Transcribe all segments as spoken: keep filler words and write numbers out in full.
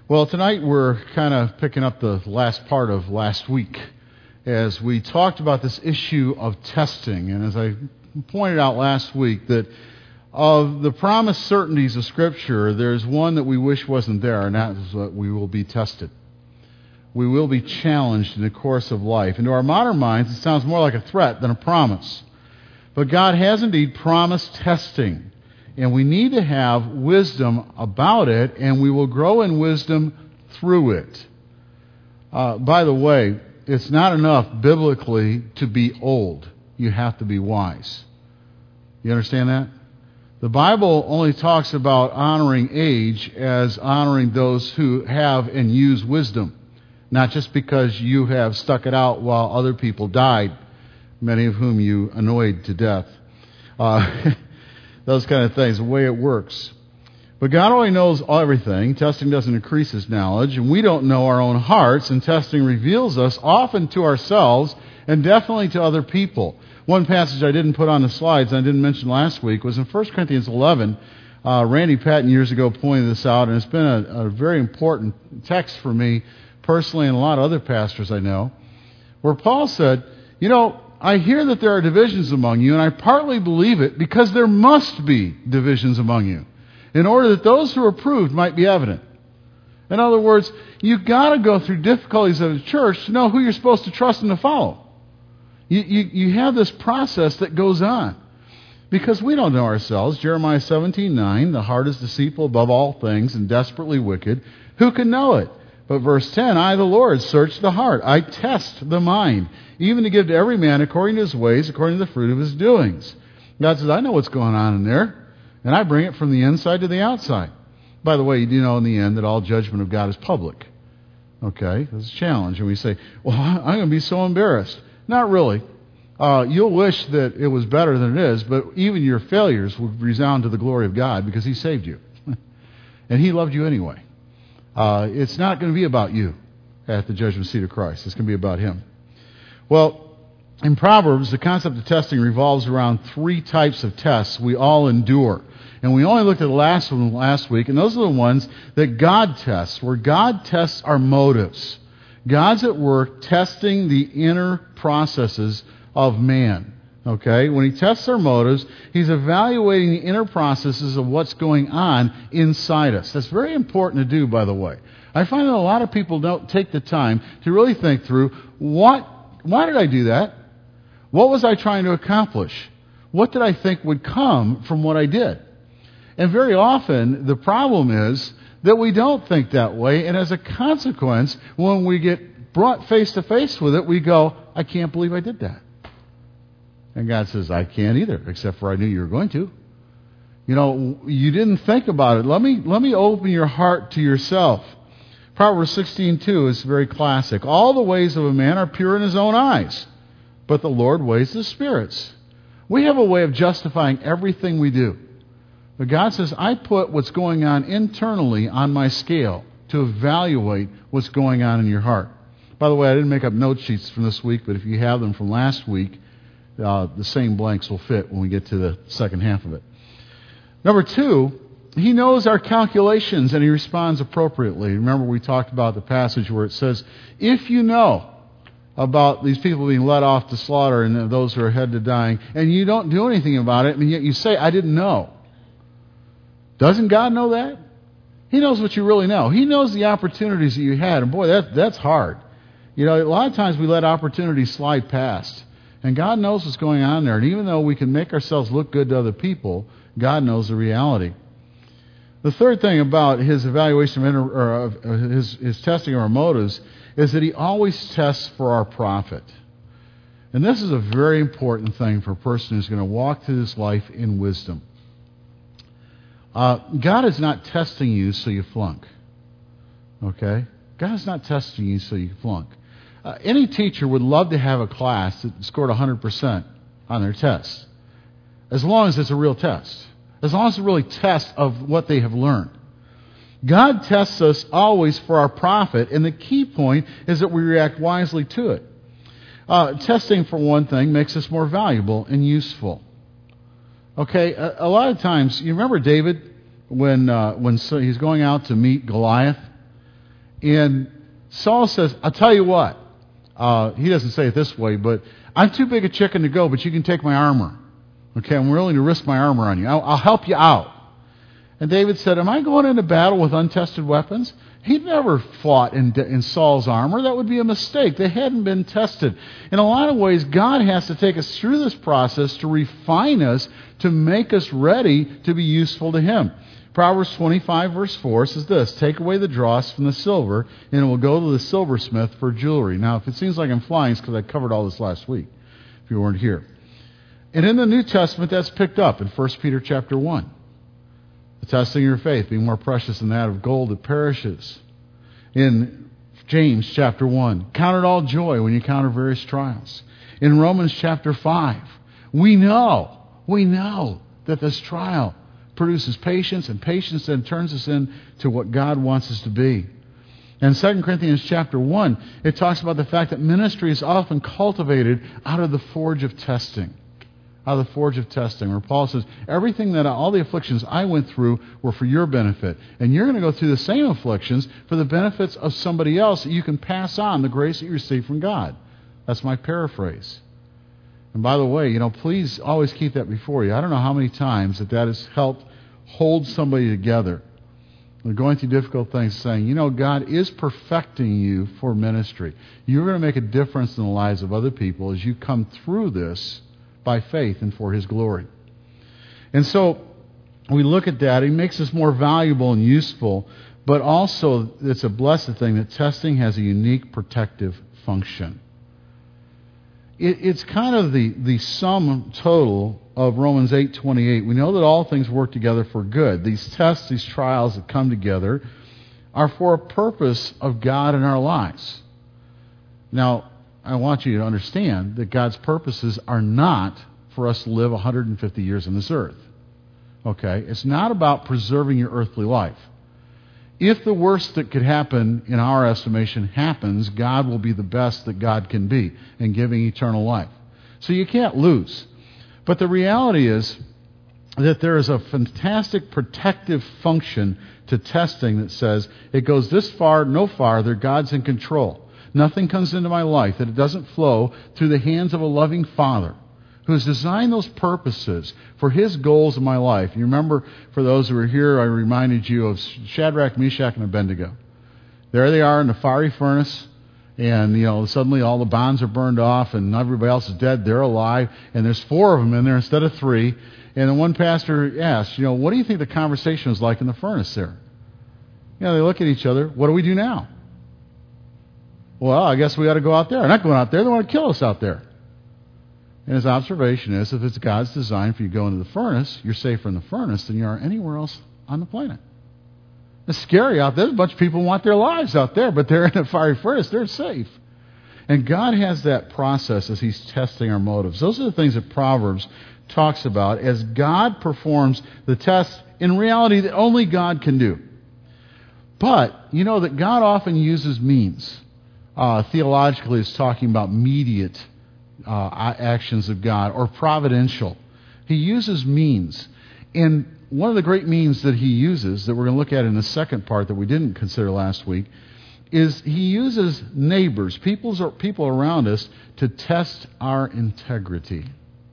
Well, tonight we're kind of picking up the last part of last week as we talked about this issue of testing. And as I pointed out last week, that of the promised certainties of Scripture, there's one that we wish wasn't there, and that is that we will be tested. We will be challenged in the course of life. And to our modern minds, it sounds more like a threat than a promise. But God has indeed promised testing. And we need to have wisdom about it, and we will grow in wisdom through it. Uh, by the way, it's not enough biblically to be old. You have to be wise. You understand that? The Bible only talks about honoring age as honoring those who have and use wisdom, not just because you have stuck it out while other people died, many of whom you annoyed to death. Uh Those kind of things, the way it works. But God only knows everything. Testing doesn't increase His knowledge, and we don't know our own hearts, and testing reveals us often to ourselves and definitely to other people. One passage I didn't put on the slides, and I didn't mention last week, was in First Corinthians eleven. Uh, Randy Patton years ago pointed this out, and it's been a, a very important text for me personally and a lot of other pastors I know, where Paul said, you know, I hear that there are divisions among you, and I partly believe it because there must be divisions among you, in order that those who are proved might be evident. In other words, you've got to go through difficulties of the church to know who you're supposed to trust and to follow. You, you, you have this process that goes on. Because we don't know ourselves. Jeremiah seventeen nine, the heart is deceitful above all things and desperately wicked. Who can know it? But verse ten, I, the Lord, search the heart. I test the mind, even to give to every man according to his ways, according to the fruit of his doings. God says, I know what's going on in there, and I bring it from the inside to the outside. By the way, you do know in the end that all judgment of God is public. Okay, that's a challenge. And we say, well, I'm going to be so embarrassed. Not really. Uh, you'll wish that it was better than it is, but even your failures will resound to the glory of God because He saved you. And He loved you anyway. Uh, it's not going to be about you at the judgment seat of Christ. It's going to be about Him. Well, in Proverbs, the concept of testing revolves around three types of tests we all endure. And we only looked at the last one last week, and those are the ones that God tests, where God tests our motives. God's at work testing the inner processes of man. Okay? When He tests our motives, He's evaluating the inner processes of what's going on inside us. That's very important to do, by the way. I find that a lot of people don't take the time to really think through, what, why did I do that? What was I trying to accomplish? What did I think would come from what I did? And very often, the problem is that we don't think that way, and as a consequence, when we get brought face to face with it, we go, I can't believe I did that. And God says, I can't either, except for I knew you were going to. You know, you didn't think about it. Let me let me open your heart to yourself. Proverbs sixteen two is very classic. All the ways of a man are pure in his own eyes, but the Lord weighs the spirits. We have a way of justifying everything we do. But God says, I put what's going on internally on my scale to evaluate what's going on in your heart. By the way, I didn't make up note sheets from this week, but if you have them from last week, Uh, the same blanks will fit when we get to the second half of it. Number two, He knows our calculations and He responds appropriately. Remember we talked about the passage where it says, if you know about these people being led off to slaughter and those who are headed to dying, and you don't do anything about it, and yet you say, I didn't know. Doesn't God know that? He knows what you really know. He knows the opportunities that you had. And boy, that, that's hard. You know, a lot of times we let opportunities slide past. And God knows what's going on there. And even though we can make ourselves look good to other people, God knows the reality. The third thing about His evaluation of, inter, or of his, his testing of our motives is that He always tests for our profit. And this is a very important thing for a person who's going to walk through this life in wisdom. Uh, God is not testing you so you flunk. Okay? God is not testing you so you flunk. Uh, any teacher would love to have a class that scored one hundred percent on their test, as long as it's a real test, as long as it's a really test of what they have learned. God tests us always for our profit, and the key point is that we react wisely to it. Uh, testing, for one thing, makes us more valuable and useful. Okay, a, a lot of times, you remember David when uh, when so he's going out to meet Goliath? And Saul says, I'll tell you what. Uh, he doesn't say it this way, but I'm too big a chicken to go, but you can take my armor. Okay, I'm willing to risk my armor on you. I'll, I'll help you out. And David said, am I going into battle with untested weapons? He'd never fought in, in Saul's armor. That would be a mistake. They hadn't been tested. In a lot of ways, God has to take us through this process to refine us, to make us ready to be useful to Him. Proverbs twenty-five, verse four says this, take away the dross from the silver, and it will go to the silversmith for jewelry. Now, if it seems like I'm flying, it's because I covered all this last week, if you weren't here. And in the New Testament, that's picked up in First Peter chapter one. The testing of your faith being more precious than that of gold that perishes. In James chapter one, count it all joy when you encounter various trials. In Romans chapter five, we know, we know that this trial produces patience, and patience then turns us into what God wants us to be. And Second Corinthians chapter one, it talks about the fact that ministry is often cultivated out of the forge of testing. Out of the forge of testing, where Paul says, everything that, all the afflictions I went through were for your benefit. And you're going to go through the same afflictions for the benefits of somebody else that you can pass on the grace that you receive from God. That's my paraphrase. And by the way, you know, please always keep that before you. I don't know how many times that that has helped hold somebody together. They're going through difficult things, saying, you know, God is perfecting you for ministry. You're going to make a difference in the lives of other people as you come through this by faith and for His glory. And so we look at that. It makes us more valuable and useful, but also it's a blessed thing that testing has a unique protective function. It, it's kind of the, the sum total of Romans eight twenty-eight. We know that all things work together for good. These tests, these trials that come together are for a purpose of God in our lives. Now, I want you to understand that God's purposes are not for us to live one hundred fifty years on this earth. Okay? It's not about preserving your earthly life. If the worst that could happen, in our estimation, happens, God will be the best that God can be in giving eternal life. So you can't lose. But the reality is that there is a fantastic protective function to testing that says it goes this far, no farther, God's in control. Nothing comes into my life that it doesn't flow through the hands of a loving Father who has designed those purposes for His goals in my life. You remember, for those who were here, I reminded you of Shadrach, Meshach, and Abednego. There they are in the fiery furnace, and you know suddenly all the bonds are burned off, and everybody else is dead. They're alive, and there's four of them in there instead of three. And then one pastor asked, you know, what do you think the conversation was like in the furnace there? You know, they look at each other. What do we do now? Well, I guess we ought to go out there. They're not going out there. They want to kill us out there. And his observation is, if it's God's design for you to go into the furnace, you're safer in the furnace than you are anywhere else on the planet. It's scary out there. There's a bunch of people who want their lives out there, but they're in a fiery furnace. They're safe. And God has that process as He's testing our motives. Those are the things that Proverbs talks about as God performs the test in reality that only God can do. But you know that God often uses means. Uh, theologically, it's talking about mediate uh, actions of God or providential. He uses means. And one of the great means that He uses that we're going to look at in the second part that we didn't consider last week is He uses neighbors, people's or people around us, to test our integrity.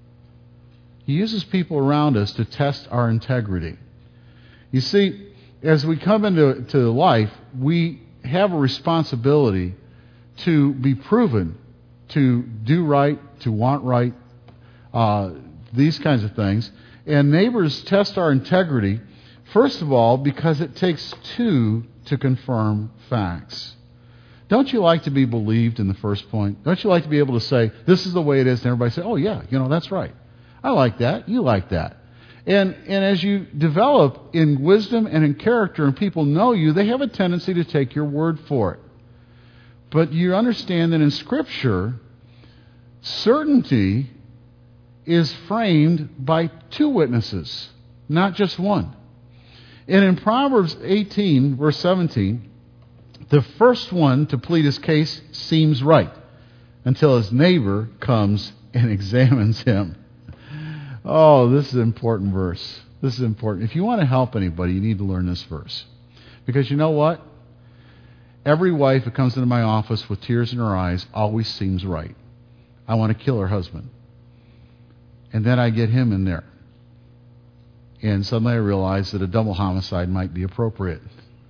He uses people around us to test our integrity. You see, as we come into to life, we have a responsibility to be proven, to do right, to want right, uh, these kinds of things. And neighbors test our integrity, first of all, because it takes two to confirm facts. Don't you like to be believed in the first point? Don't you like to be able to say, this is the way it is, and everybody say, oh yeah, you know, that's right. I like that. You like that. And and as you develop in wisdom and in character and people know you, they have a tendency to take your word for it. But you understand that in Scripture, certainty is framed by two witnesses, not just one. And in Proverbs eighteen, verse seventeen, the first one to plead his case seems right until his neighbor comes and examines him. Oh, this is an important verse. This is important. If you want to help anybody, you need to learn this verse. Because you know what? Every wife who comes into my office with tears in her eyes always seems right. I want to kill her husband. And then I get him in there. And suddenly I realize that a double homicide might be appropriate.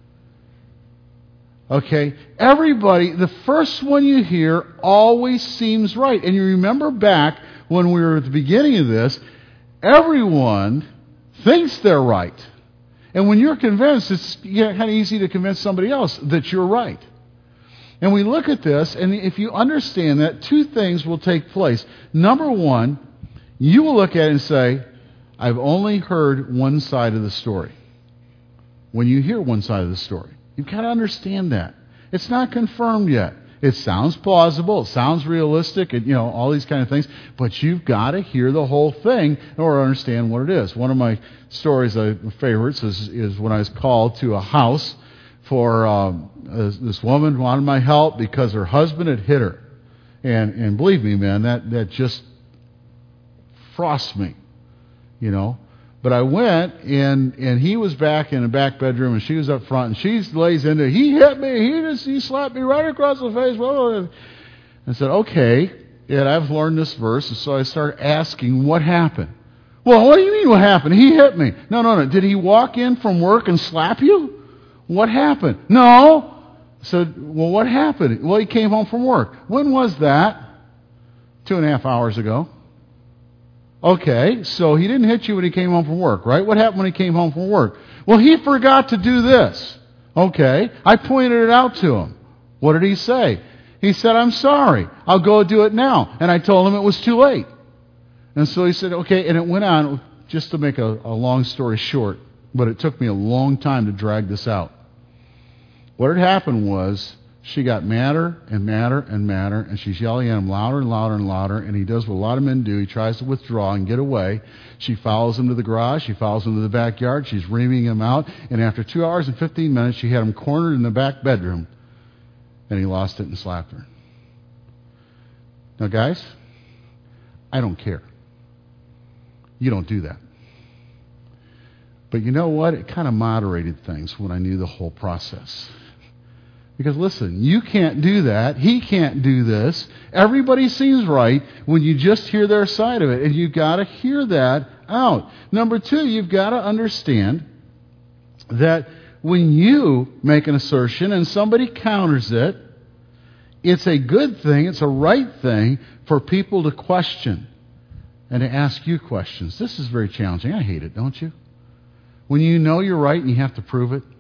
Okay? Everybody, the first one you hear always seems right. And you remember back when we were at the beginning of this, everyone thinks they're right. And when you're convinced, it's kind of easy to convince somebody else that you're right. And we look at this, and if you understand that, two things will take place. Number one, you will look at it and say, I've only heard one side of the story. When you hear one side of the story, you've got to understand that. It's not confirmed yet. It sounds plausible. It sounds realistic, and, you know, all these kind of things. But you've got to hear the whole thing in order to understand what it is. One of my stories, uh, favorites, is, is when I was called to a house for um, uh, this woman who wanted my help because her husband had hit her. And and believe me, man, that, that just frosts me, you know. But I went, and, and he was back in the back bedroom, and she was up front, and she lays into, he hit me, he just he slapped me right across the face. I said, okay, and I've learned this verse, and so I started asking what happened. Well, what do you mean what happened? He hit me. No, no, no. Did he walk in from work and slap you? What happened? No. I said, well, what happened? Well, he came home from work. When was that? Two and a half hours ago. Okay, so he didn't hit you when he came home from work, right? What happened when he came home from work? Well, he forgot to do this. Okay, I pointed it out to him. What did he say? He said, I'm sorry. I'll go do it now. And I told him it was too late. And so he said, okay, and it went on, just to make a, a long story short, but it took me a long time to drag this out. What had happened was, she got madder and madder and madder, and she's yelling at him louder and louder and louder, and he does what a lot of men do. He tries to withdraw and get away. She follows him to the garage. She follows him to the backyard. She's reaming him out, and after two hours and fifteen minutes, she had him cornered in the back bedroom, and he lost it and slapped her. Now, guys, I don't care. You don't do that. But you know what? It kind of moderated things when I knew the whole process. Because listen, you can't do that. He can't do this. Everybody seems right when you just hear their side of it. And you've got to hear that out. Number two, you've got to understand that when you make an assertion and somebody counters it, it's a good thing, it's a right thing for people to question and to ask you questions. This is very challenging. I hate it, don't you? When you know you're right and you have to prove it.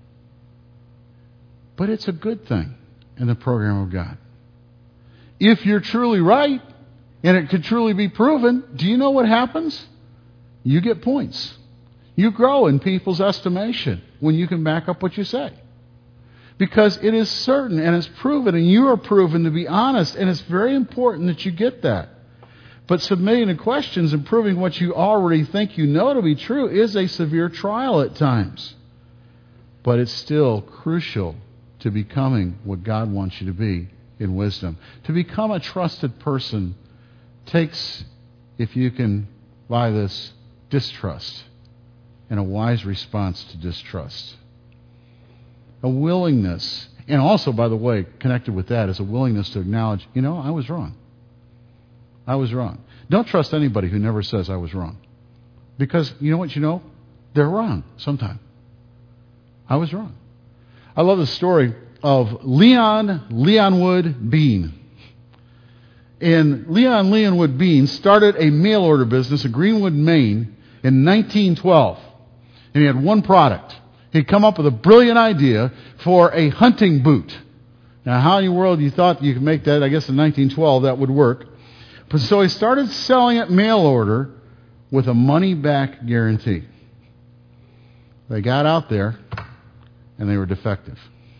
But it's a good thing in the program of God. If you're truly right, and it could truly be proven, do you know what happens? You get points. You grow in people's estimation when you can back up what you say. Because it is certain and it's proven, and you are proven to be honest, and it's very important that you get that. But submitting to questions and proving what you already think you know to be true is a severe trial at times. But it's still crucial to becoming what God wants you to be in wisdom. To become a trusted person takes, if you can buy this, distrust and a wise response to distrust. A willingness, and also, by the way, connected with that is a willingness to acknowledge, you know, I was wrong. I was wrong. Don't trust anybody who never says I was wrong. Because, you know what you know? They're wrong sometime. I was wrong. I love the story of Leon Leonwood Bean. And Leon Leonwood Bean started a mail order business in Greenwood, Maine in nineteen twelve. And he had one product. He'd come up with a brilliant idea for a hunting boot. Now, how in the world you thought you could make that? I guess in nineteen twelve that would work. But so he started selling it mail order with a money-back guarantee. They got out there, and they were defective.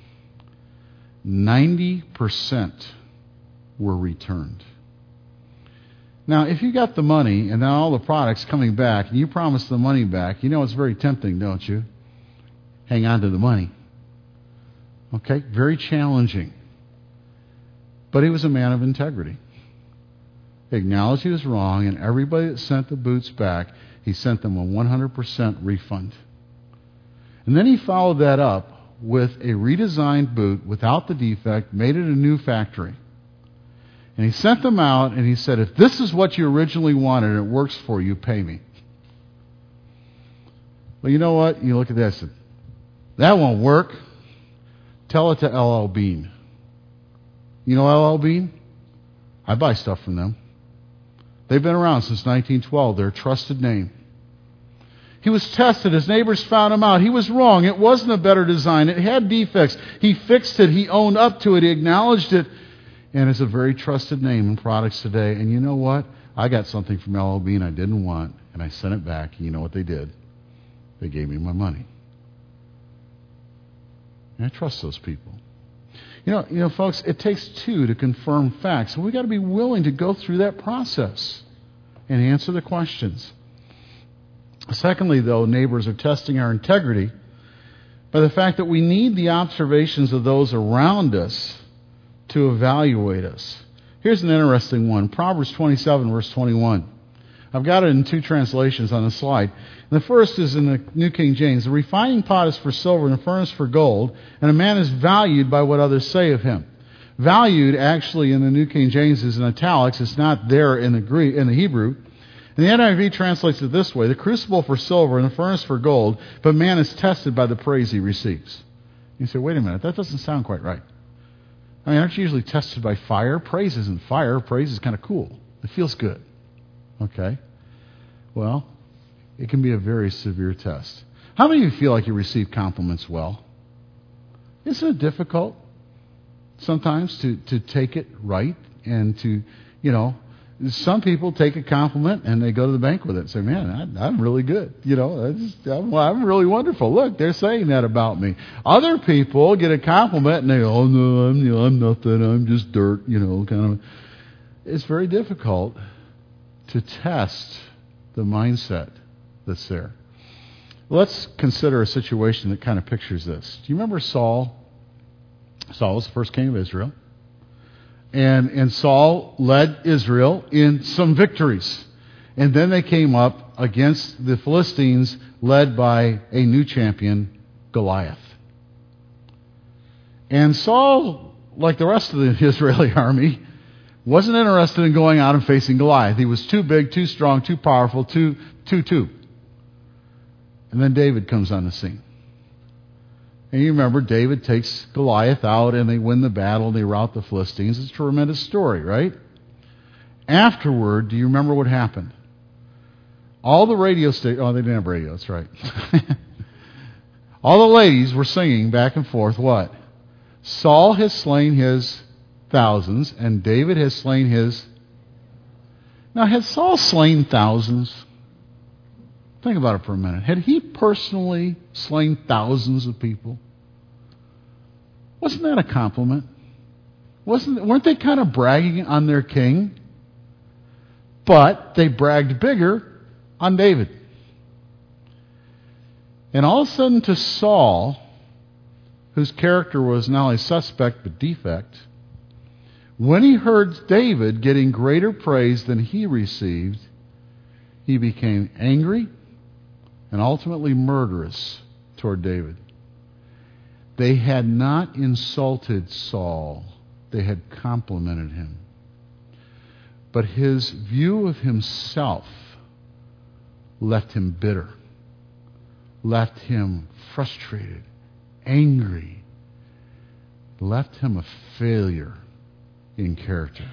ninety percent were returned. Now, if you got the money and now all the products coming back, and you promise the money back, you know it's very tempting, don't you? Hang on to the money. Okay? Very challenging. But he was a man of integrity. He acknowledged he was wrong, and everybody that sent the boots back, he sent them a one hundred percent refund. And then he followed that up with a redesigned boot without the defect, made it a new factory. And he sent them out and he said, if this is what you originally wanted and it works for you, pay me. Well, you know what? You look at this. That won't work. Tell it to L L Bean. You know L L Bean? I buy stuff from them. They've been around since nineteen twelve. They're a trusted name. He was tested. His neighbors found him out. He was wrong. It wasn't a better design. It had defects. He fixed it. He owned up to it. He acknowledged it. And it's a very trusted name in products today. And you know what? I got something from L L Bean I didn't want, and I sent it back. And you know what they did? They gave me my money. And I trust those people. You know, you know, folks, it takes two to confirm facts. And we've got to be willing to go through that process and answer the questions. Secondly, though, neighbors are testing our integrity by the fact that we need the observations of those around us to evaluate us. Here's an interesting one. Proverbs twenty-seven, verse twenty-one. I've got it in two translations on the slide. The first is in the New King James. The refining pot is for silver and the furnace for gold, and a man is valued by what others say of him. Valued, actually, in the New King James is in italics. It's not there in the Greek, in the Hebrew. And the N I V translates it this way: the crucible for silver and the furnace for gold, but man is tested by the praise he receives. You say, wait a minute, that doesn't sound quite right. I mean, aren't you usually tested by fire? Praise isn't fire. Praise is kind of cool. It feels good. Okay. Well, it can be a very severe test. How many of you feel like you receive compliments well? Isn't it difficult sometimes to, to take it right and to, you know, some people take a compliment and they go to the bank with it and say, man, I, I'm really good. You know, I just, I'm, well, I'm really wonderful. Look, they're saying that about me. Other people get a compliment and they go, oh, no, I'm, you know, I'm nothing. I'm just dirt, you know, kind of. It's very difficult to test the mindset that's there. Let's consider a situation that kind of pictures this. Do you remember Saul? Saul was the first king of Israel. And, and Saul led Israel in some victories. And then they came up against the Philistines led by a new champion, Goliath. And Saul, like the rest of the Israeli army, wasn't interested in going out and facing Goliath. He was too big, too strong, too powerful, too, too, too. And then David comes on the scene. And you remember, David takes Goliath out and they win the battle and they rout the Philistines. It's a tremendous story, right? Afterward, do you remember what happened? All the radio stations, oh, they didn't have radio, that's right. All the ladies were singing back and forth what? Saul has slain his thousands and David has slain his... Now, had Saul slain thousands? Think about it for a minute. Had he personally slain thousands of people? Wasn't that a compliment? Wasn't, weren't they kind of bragging on their king? But they bragged bigger on David. And all of a sudden to Saul, whose character was not only suspect but defect, when he heard David getting greater praise than he received, he became angry and ultimately murderous toward David. They had not insulted Saul. They had complimented him. But his view of himself left him bitter, left him frustrated, angry, left him a failure in character.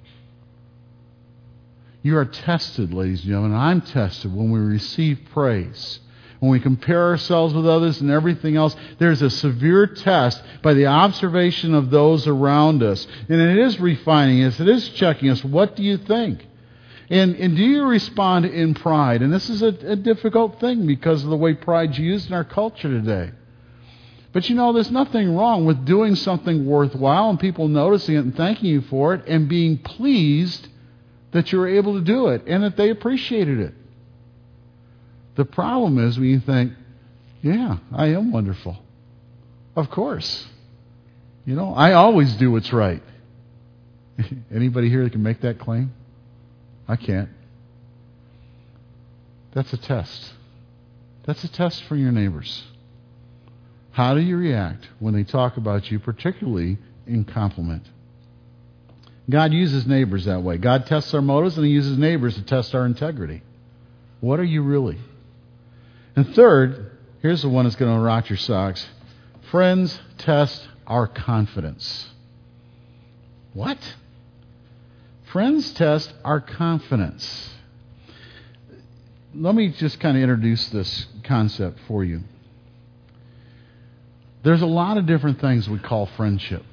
You are tested, ladies and gentlemen. I'm tested when we receive praise. When we compare ourselves with others and everything else, there's a severe test by the observation of those around us. And it is refining us. It is checking us. What do you think? And, and do you respond in pride? And this is a, a difficult thing because of the way pride's used in our culture today. But you know, there's nothing wrong with doing something worthwhile and people noticing it and thanking you for it and being pleased that you were able to do it and that they appreciated it. The problem is when you think, yeah, I am wonderful. Of course. You know, I always do what's right. Anybody here that can make that claim? I can't. That's a test. That's a test for your neighbors. How do you react when they talk about you, particularly in compliment? God uses neighbors that way. God tests our motives, and He uses neighbors to test our integrity. What are you really? And third, here's the one that's going to rot your socks. Friends test our confidence. What? Friends test our confidence. Let me just kind of introduce this concept for you. There's a lot of different things we call friendship.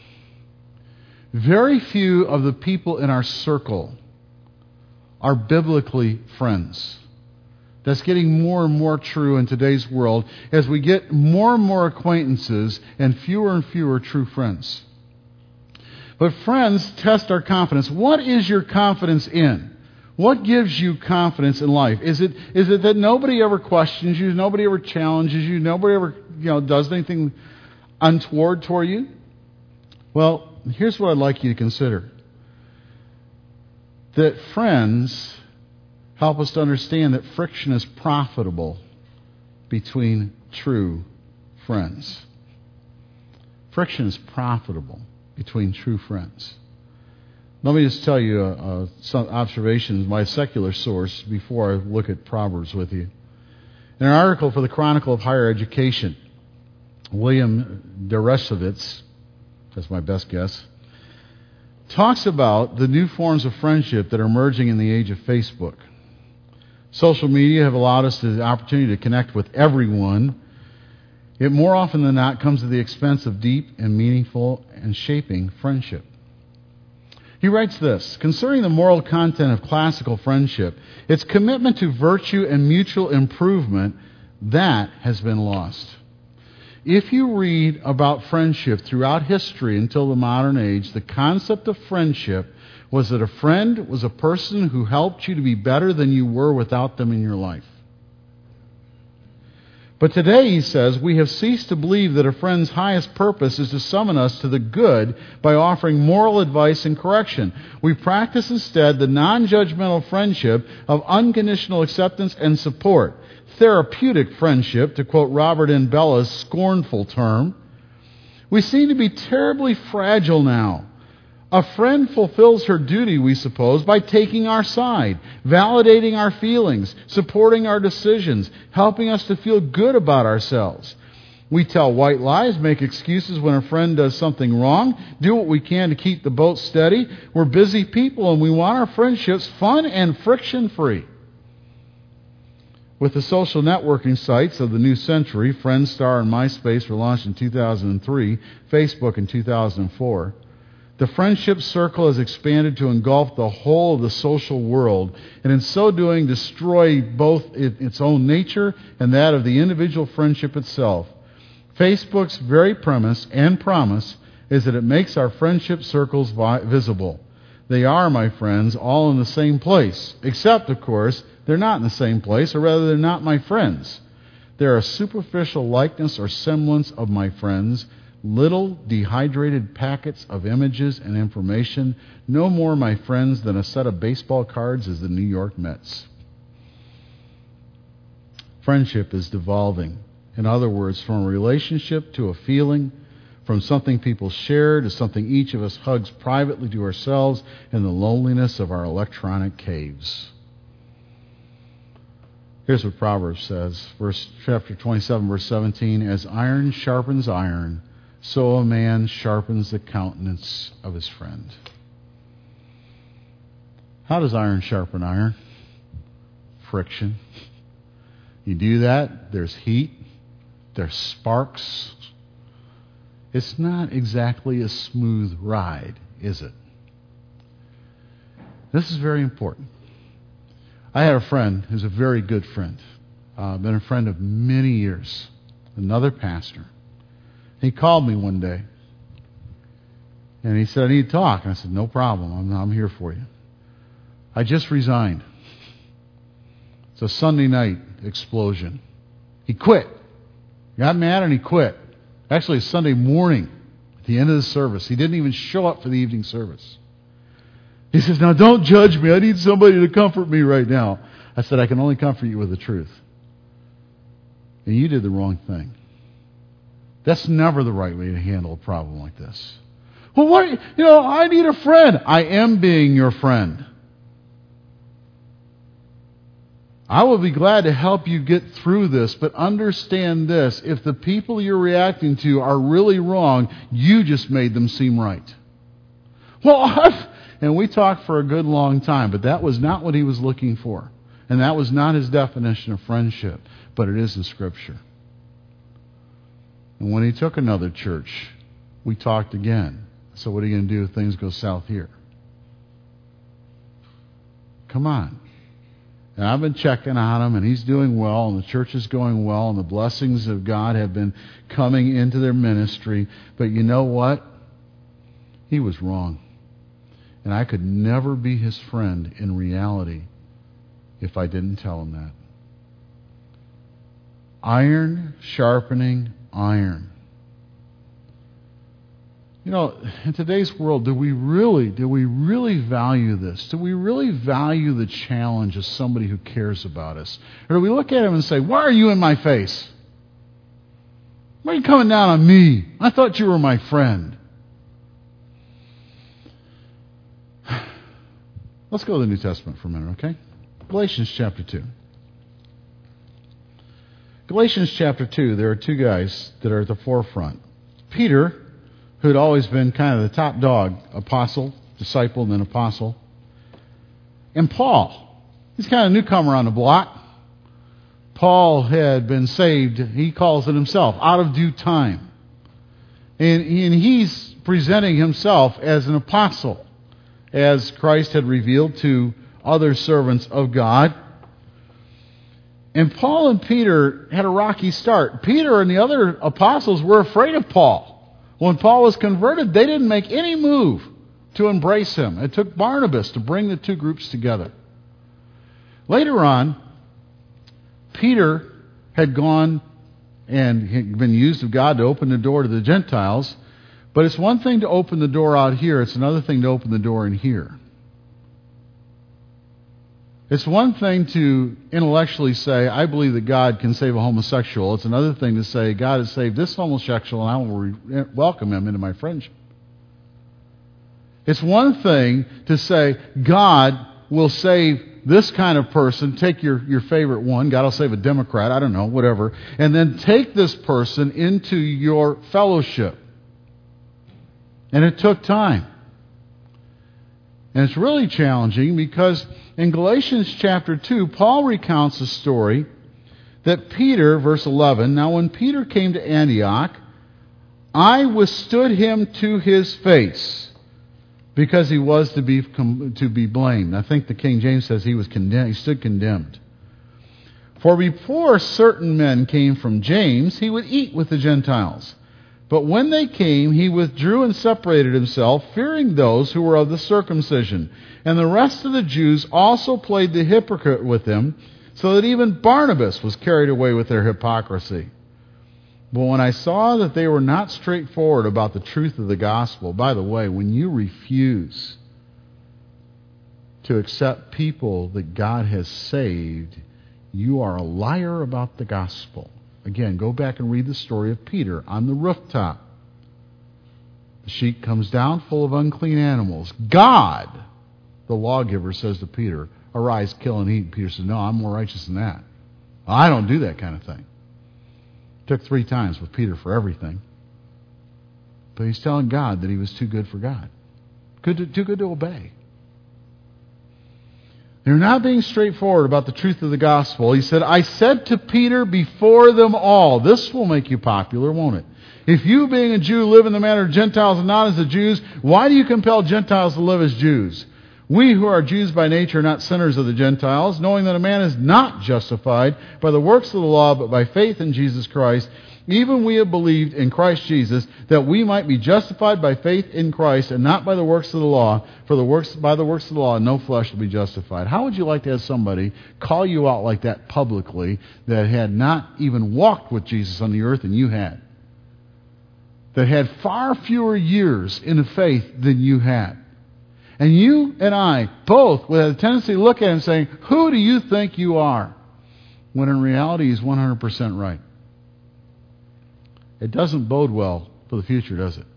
Very few of the people in our circle are biblically friends. That's getting more and more true in today's world as we get more and more acquaintances and fewer and fewer true friends. But friends test our confidence. What is your confidence in? What gives you confidence in life? Is it is it that nobody ever questions you, nobody ever challenges you, nobody ever you know does anything untoward toward you? Well, here's what I'd like you to consider. That friends help us to understand that friction is profitable between true friends. Friction is profitable between true friends. Let me just tell you uh, uh, some observations, my secular source, before I look at Proverbs with you. In an article for the Chronicle of Higher Education, William Dereshowitz, that's my best guess, talks about the new forms of friendship that are emerging in the age of Facebook. Social media have allowed us the opportunity to connect with everyone. It more often than not comes at the expense of deep and meaningful and shaping friendship. He writes this: concerning the moral content of classical friendship, its commitment to virtue and mutual improvement, that has been lost. If you read about friendship throughout history until the modern age, the concept of friendship was that a friend was a person who helped you to be better than you were without them in your life. But today, he says, we have ceased to believe that a friend's highest purpose is to summon us to the good by offering moral advice and correction. We practice instead the non-judgmental friendship of unconditional acceptance and support. Therapeutic friendship, to quote Robert N. Bella's scornful term. We seem to be terribly fragile now. A friend fulfills her duty, we suppose, by taking our side, validating our feelings, supporting our decisions, helping us to feel good about ourselves. We tell white lies, make excuses when a friend does something wrong, do what we can to keep the boat steady. We're busy people and we want our friendships fun and friction-free. With the social networking sites of the new century, Friendstar and MySpace were launched in two thousand three, Facebook in two thousand four. The friendship circle has expanded to engulf the whole of the social world, and in so doing destroy both its own nature and that of the individual friendship itself. Facebook's very premise and promise is that it makes our friendship circles vi- visible. They are, my friends, all in the same place, except, of course, they're not in the same place, or rather they're not my friends. They're a superficial likeness or semblance of my friends, little dehydrated packets of images and information, no more my friends than a set of baseball cards as the New York Mets. Friendship is devolving. In other words, from a relationship to a feeling, from something people share to something each of us hugs privately to ourselves in the loneliness of our electronic caves. Here's what Proverbs says, verse chapter twenty-seven, verse seventeen, as iron sharpens iron, so a man sharpens the countenance of his friend. How does iron sharpen iron? Friction. You do that, there's heat, there's sparks. It's not exactly a smooth ride, is it? This is very important. I had a friend who's a very good friend, uh, been a friend of many years, another pastor. He called me one day, and he said, I need to talk. And I said, no problem. I'm, I'm here for you. I just resigned. It's a Sunday night explosion. He quit. Got mad and he quit. Actually, it's Sunday morning at the end of the service. He didn't even show up for the evening service. He says, now don't judge me. I need somebody to comfort me right now. I said, I can only comfort you with the truth. And you did the wrong thing. That's never the right way to handle a problem like this. Well, what, you know, I need a friend. I am being your friend. I will be glad to help you get through this, but understand this. If the people you're reacting to are really wrong, you just made them seem right. Well, I've, and we talked for a good long time, but that was not what he was looking for. And that was not his definition of friendship, but it is in Scripture. And when he took another church, we talked again. So what are you going to do if things go south here? Come on. And I've been checking on him, and he's doing well, and the church is going well, and the blessings of God have been coming into their ministry. But you know what? He was wrong. And I could never be his friend in reality if I didn't tell him that. Iron sharpening iron. You know, in today's world, do we really, do we really value this? Do we really value the challenge of somebody who cares about us? Or do we look at him and say, why are you in my face? Why are you coming down on me? I thought you were my friend. Let's go to the New Testament for a minute, okay? Galatians chapter two. Galatians chapter two, there are two guys that are at the forefront. Peter, who had always been kind of the top dog, apostle, disciple, and then apostle. And Paul, he's kind of a newcomer on the block. Paul had been saved, he calls it himself, out of due time. And, and he's presenting himself as an apostle, as Christ had revealed to other servants of God. And Paul and Peter had a rocky start. Peter and the other apostles were afraid of Paul. When Paul was converted, they didn't make any move to embrace him. It took Barnabas to bring the two groups together. Later on, Peter had gone and had been used of God to open the door to the Gentiles. But it's one thing to open the door out here. It's another thing to open the door in here. It's one thing to intellectually say, I believe that God can save a homosexual. It's another thing to say, God has saved this homosexual and I will re- welcome him into my friendship. It's one thing to say, God will save this kind of person. Take your, your favorite one. God will save a Democrat. I don't know, whatever. And then take this person into your fellowship. And it took time. And it's really challenging because in Galatians chapter two, Paul recounts a story that Peter, verse eleven, now when Peter came to Antioch, I withstood him to his face because he was to be to be blamed. I think the King James says he was condemned, he stood condemned. For before certain men came from James, he would eat with the Gentiles. But when they came, he withdrew and separated himself, fearing those who were of the circumcision. And the rest of the Jews also played the hypocrite with him, so that even Barnabas was carried away with their hypocrisy. But when I saw that they were not straightforward about the truth of the gospel, by the way, when you refuse to accept people that God has saved, you are a liar about the gospel. Again, go back and read the story of Peter on the rooftop. The sheet comes down full of unclean animals. God, the lawgiver, says to Peter, arise, kill, and eat. Peter says, no, I'm more righteous than that. Well, I don't do that kind of thing. It took three times with Peter for everything. But he's telling God that he was too good for God. Good to, too good to obey. They're not being straightforward about the truth of the gospel. He said, I said to Peter before them all. This will make you popular, won't it? If you, being a Jew, live in the manner of Gentiles and not as the Jews, why do you compel Gentiles to live as Jews? We who are Jews by nature are not sinners of the Gentiles, knowing that a man is not justified by the works of the law, but by faith in Jesus Christ. Even we have believed in Christ Jesus, that we might be justified by faith in Christ and not by the works of the law. For the works by the works of the law, no flesh will be justified. How would you like to have somebody call you out like that publicly that had not even walked with Jesus on the earth than you had? That had far fewer years in the faith than you had. And you and I both would have a tendency to look at him saying, who do you think you are? When in reality he's one hundred percent right. It doesn't bode well for the future, does it?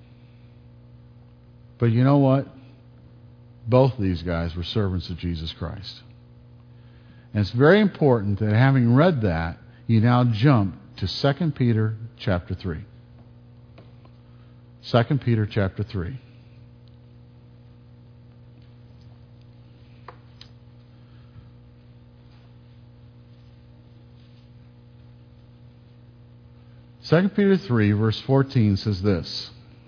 But you know what? Both of these guys were servants of Jesus Christ. And it's very important that having read that, you now jump to Second Peter chapter three. Second Peter chapter three. Second Peter three, verse fourteen says this.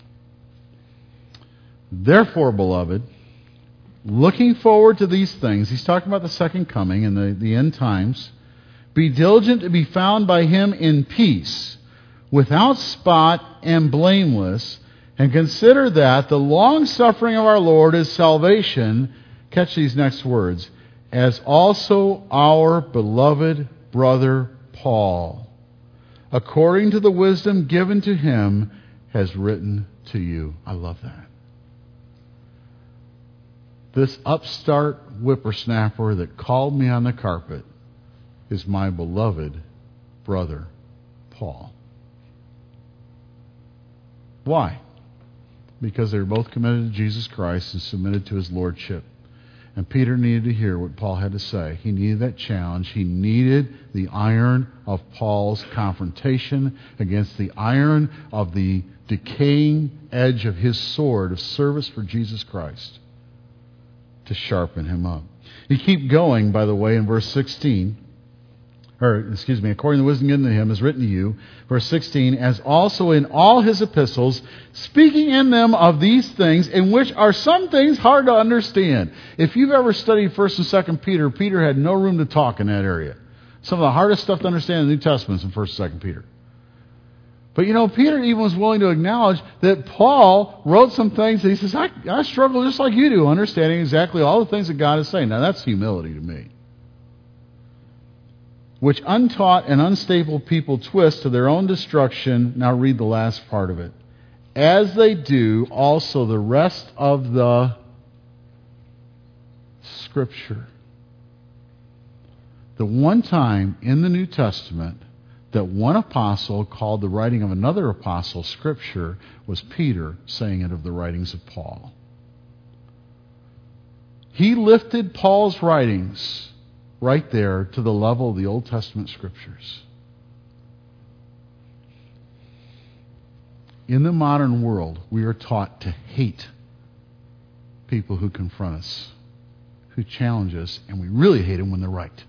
Therefore, beloved, looking forward to these things, he's talking about the second coming and the, the end times, be diligent to be found by him in peace, without spot and blameless, and consider that the long suffering of our Lord is salvation. Catch these next words. As also our beloved brother Paul, according to the wisdom given to him, has written to you. I love that. This upstart whippersnapper that called me on the carpet is my beloved brother Paul. Why? Because they were both committed to Jesus Christ and submitted to his lordship. And Peter needed to hear what Paul had to say. He needed that challenge. He needed the iron of Paul's confrontation against the iron of the decaying edge of his sword of service for Jesus Christ to sharpen him up. You keep going, by the way, in verse sixteen. Or, excuse me, according to the wisdom given to him is written to you, verse sixteen, as also in all his epistles, speaking in them of these things, in which are some things hard to understand. If you've ever studied First and Second Peter, Peter had no room to talk in that area. Some of the hardest stuff to understand in the New Testament is in First and Second Peter. But you know, Peter even was willing to acknowledge that Paul wrote some things that he says, I, I struggle just like you do, understanding exactly all the things that God is saying. Now that's humility to me. Which untaught and unstable people twist to their own destruction. Now read the last part of it. As they do also the rest of the Scripture. The one time in the New Testament that one apostle called the writing of another apostle Scripture was Peter saying it of the writings of Paul. He lifted Paul's writings right there to the level of the Old Testament Scriptures. In the modern world, we are taught to hate people who confront us, who challenge us, and we really hate them when they're right.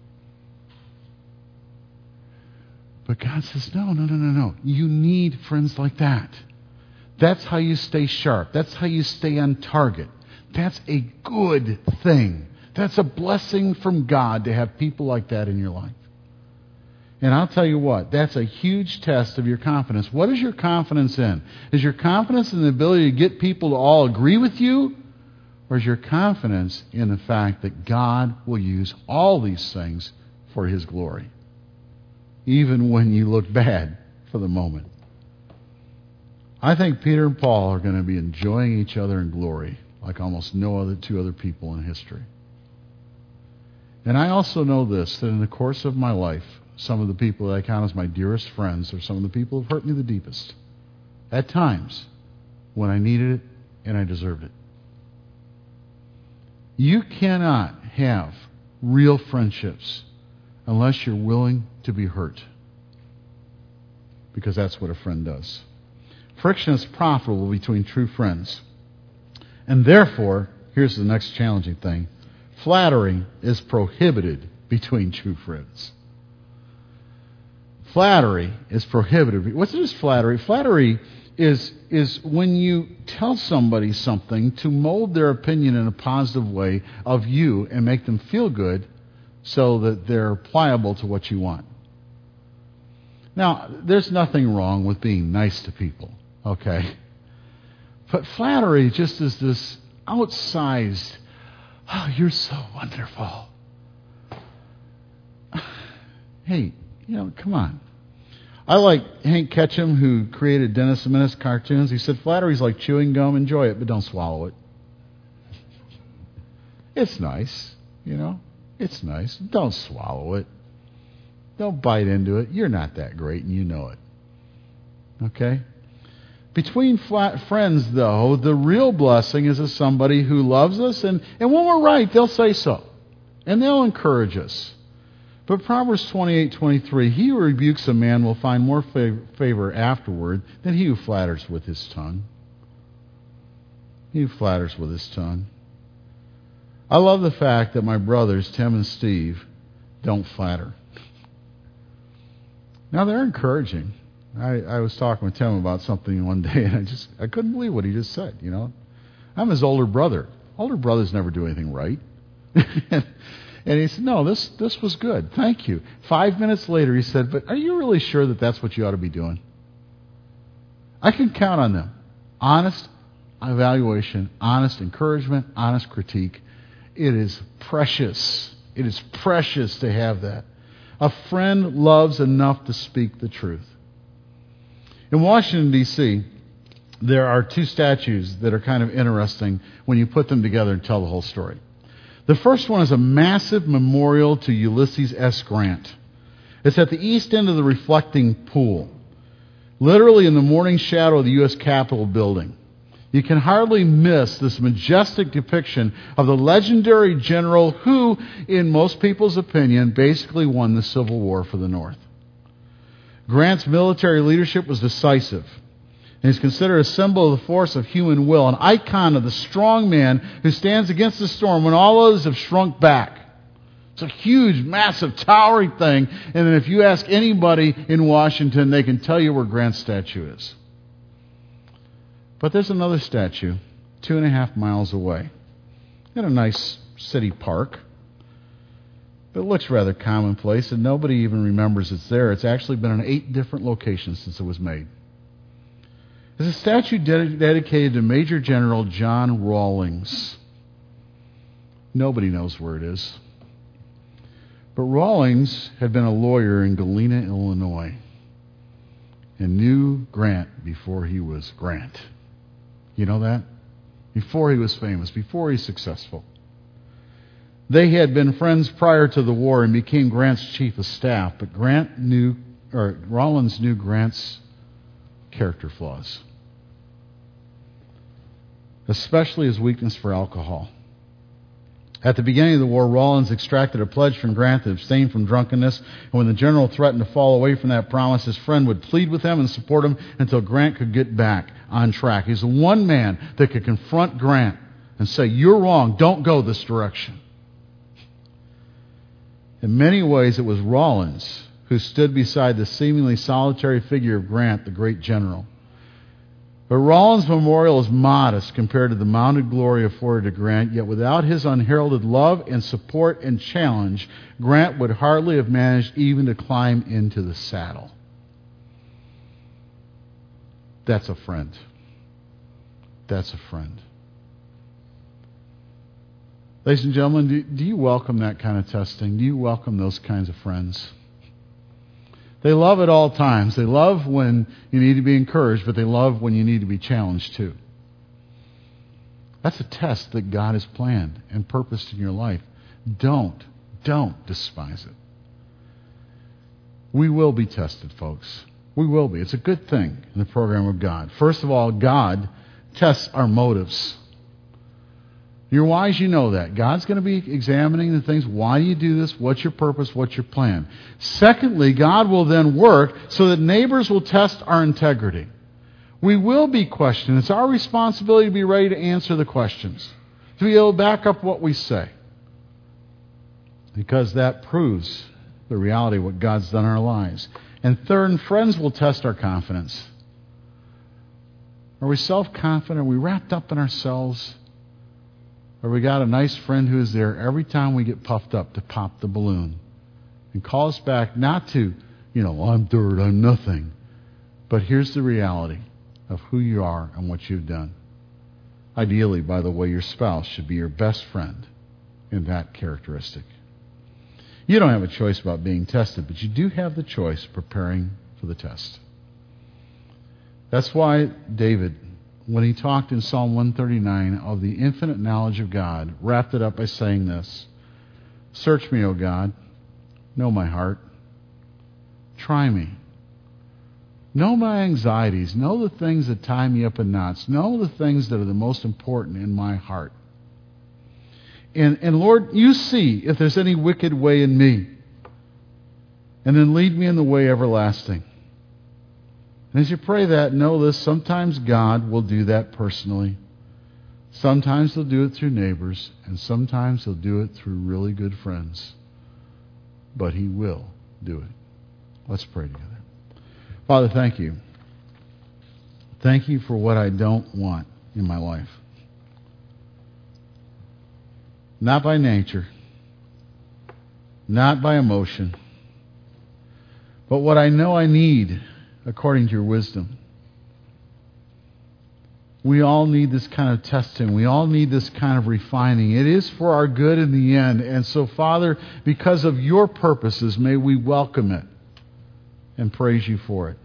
But God says, no, no, no, no, no. You need friends like that. That's how you stay sharp. That's how you stay on target. That's a good thing. That's a blessing from God to have people like that in your life. And I'll tell you what, that's a huge test of your confidence. What is your confidence in? Is your confidence in the ability to get people to all agree with you? Or is your confidence in the fact that God will use all these things for His glory? Even when you look bad for the moment. I think Peter and Paul are going to be enjoying each other in glory like almost no other two other people in history. And I also know this, that in the course of my life, some of the people that I count as my dearest friends are some of the people who have hurt me the deepest. At times, when I needed it and I deserved it. You cannot have real friendships unless you're willing to be hurt. Because that's what a friend does. Friction is profitable between true friends. And therefore, here's the next challenging thing. Flattery is prohibited between true friends. Flattery is prohibited. What's this flattery? Flattery is, is when you tell somebody something to mold their opinion in a positive way of you and make them feel good so that they're pliable to what you want. Now, there's nothing wrong with being nice to people, okay? But flattery just is this outsized, oh, you're so wonderful. Hey, you know, come on. I like Hank Ketchum, who created Dennis the Menace cartoons. He said, flattery's like chewing gum. Enjoy it, but don't swallow it. It's nice, you know. It's nice. Don't swallow it. Don't bite into it. You're not that great, and you know it. Okay? Between flat friends, though, the real blessing is of somebody who loves us, and, and when we're right, they'll say so. And they'll encourage us. But Proverbs twenty-eight twenty-three, he who rebukes a man will find more favor afterward than he who flatters with his tongue. He who flatters with his tongue. I love the fact that my brothers, Tim and Steve, don't flatter. Now, they're encouraging. I, I was talking with Tim about something one day, and I just I couldn't believe what he just said, you know. I'm his older brother. Older brothers never do anything right. and, and he said, no, this, this was good. Thank you. Five minutes later, he said, but are you really sure that that's what you ought to be doing? I can count on them. Honest evaluation, honest encouragement, honest critique. It is precious. It is precious to have that. A friend loves enough to speak the truth. In Washington, D C, there are two statues that are kind of interesting when you put them together and tell the whole story. The first one is a massive memorial to Ulysses S. Grant. It's at the east end of the reflecting pool, literally in the morning shadow of the U S Capitol building. You can hardly miss this majestic depiction of the legendary general who, in most people's opinion, basically won the Civil War for the North. Grant's military leadership was decisive, and he's considered a symbol of the force of human will, an icon of the strong man who stands against the storm when all others have shrunk back. It's a huge, massive, towering thing, and then if you ask anybody in Washington, they can tell you where Grant's statue is. But there's another statue two and a half miles away in a nice city park. But it looks rather commonplace, and nobody even remembers it's there. It's actually been in eight different locations since it was made. It's a statue ded- dedicated to Major General John Rawlings. Nobody knows where it is. But Rawlings had been a lawyer in Galena, Illinois, and knew Grant before he was Grant. You know that? Before he was famous, before he was successful. They had been friends prior to the war and became Grant's chief of staff, but Grant knew, or Rawlings knew Grant's character flaws, especially his weakness for alcohol. At the beginning of the war, Rawlings extracted a pledge from Grant to abstain from drunkenness, and when the general threatened to fall away from that promise, his friend would plead with him and support him until Grant could get back on track. He's the one man that could confront Grant and say, you're wrong, don't go this direction. In many ways, it was Rawlings who stood beside the seemingly solitary figure of Grant, the great general. But Rawlings' memorial is modest compared to the mounted glory afforded to Grant, yet without his unheralded love and support and challenge, Grant would hardly have managed even to climb into the saddle. That's a friend. That's a friend. Ladies and gentlemen, do, do you welcome that kind of testing? Do you welcome those kinds of friends? They love at all times. They love when you need to be encouraged, but they love when you need to be challenged too. That's a test that God has planned and purposed in your life. Don't, don't despise it. We will be tested, folks. We will be. It's a good thing in the program of God. First of all, God tests our motives. You're wise, you know that. God's going to be examining the things. Why do you do this? What's your purpose? What's your plan? Secondly, God will then work so that neighbors will test our integrity. We will be questioned. It's our responsibility to be ready to answer the questions, to be able to back up what we say, because that proves the reality of what God's done in our lives. And third, friends will test our confidence. Are we self-confident? Are we wrapped up in ourselves? Or we got a nice friend who is there every time we get puffed up to pop the balloon and call us back not to, you know, I'm dirt, I'm nothing. But here's the reality of who you are and what you've done. Ideally, by the way, your spouse should be your best friend in that characteristic. You don't have a choice about being tested, but you do have the choice of preparing for the test. That's why David, when he talked in Psalm one thirty-nine of the infinite knowledge of God, wrapped it up by saying this: search me, O God, know my heart. Try me. Know my anxieties. Know the things that tie me up in knots. Know the things that are the most important in my heart. And, and Lord, you see if there's any wicked way in me. And then lead me in the way everlasting. And as you pray that, know this, sometimes God will do that personally. Sometimes He'll do it through neighbors, and sometimes He'll do it through really good friends. But He will do it. Let's pray together. Father, thank you. Thank you for what I don't want in my life. Not by nature, not by emotion, but what I know I need according to your wisdom. We all need this kind of testing. We all need this kind of refining. It is for our good in the end. And so, Father, because of your purposes, may we welcome it and praise you for it.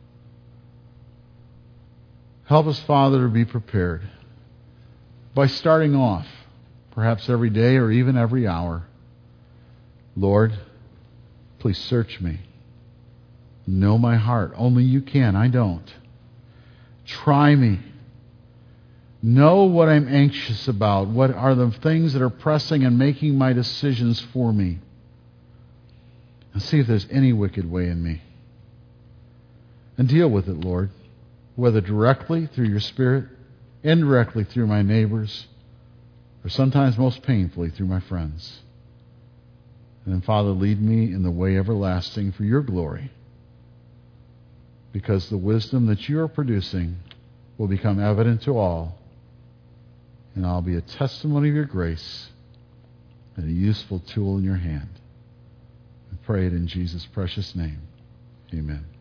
Help us, Father, to be prepared by starting off, perhaps every day or even every hour. Lord, please search me. Know my heart. Only you can. I don't. Try me. Know what I'm anxious about. What are the things that are pressing and making my decisions for me. And see if there's any wicked way in me. And deal with it, Lord, whether directly through your Spirit, indirectly through my neighbors, or sometimes most painfully through my friends. And then, Father, lead me in the way everlasting for your glory, because the wisdom that you are producing will become evident to all, and I'll be a testimony of your grace and a useful tool in your hand. I pray it in Jesus' precious name. Amen.